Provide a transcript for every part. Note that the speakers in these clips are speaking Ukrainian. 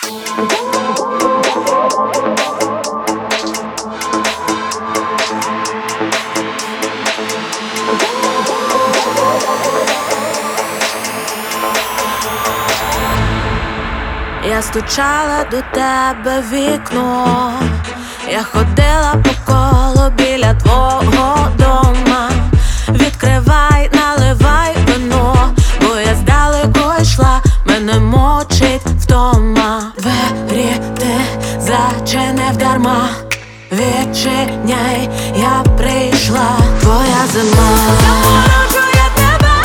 Я стучала до тебе в вікно, я ходила по колу біля твого дома. Відкривай, наливай вино, бо я здалеку йшла, мене мочить втома. Двері ти зачинив дарма, відчиняй, я прийшла, твоя зима. Заморожує тебе,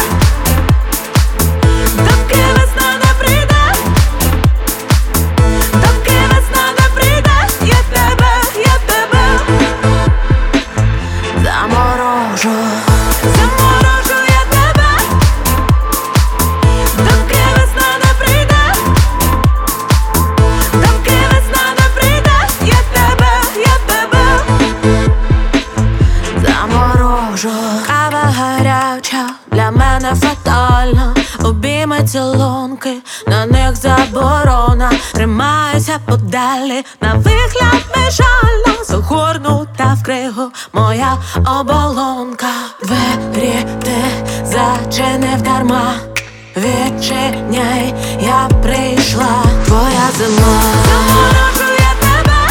доки весна не прийде, доки весна не прийде, я тебе заморожу. Заморожує тебе, доки весна не прийде, доки весна не прийде, я тебе заморожу. Кава гаряча, для мене фатальна, обійми, цілунки, на них заборона. Тримаюся подалі, на вигляд безжально, загорнута в кригу моя оболонка. Двері ти зачинив дарма, відчиняй, я прийшла, твоя зима. Заморожує тебе,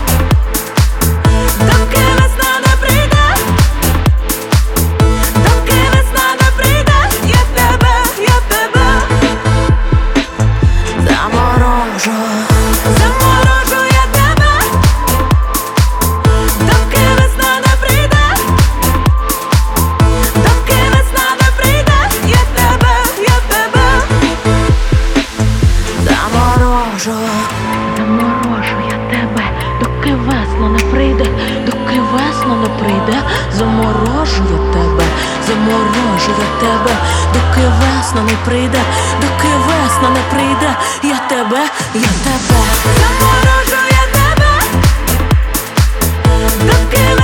доки весна не прийде, доки весна не прийде, я тебе заморожу. Заморожує тебе, доки весна не прийде, доки весна не прийде, я тебе заморожу. Заморожу я тебе, доки весна не прийде, доки весна не прийде. Заморожу я тебе, заморожу я тебе, доки весна не прийде, доки весна не прийде, я тебе Заморожує тебе, доки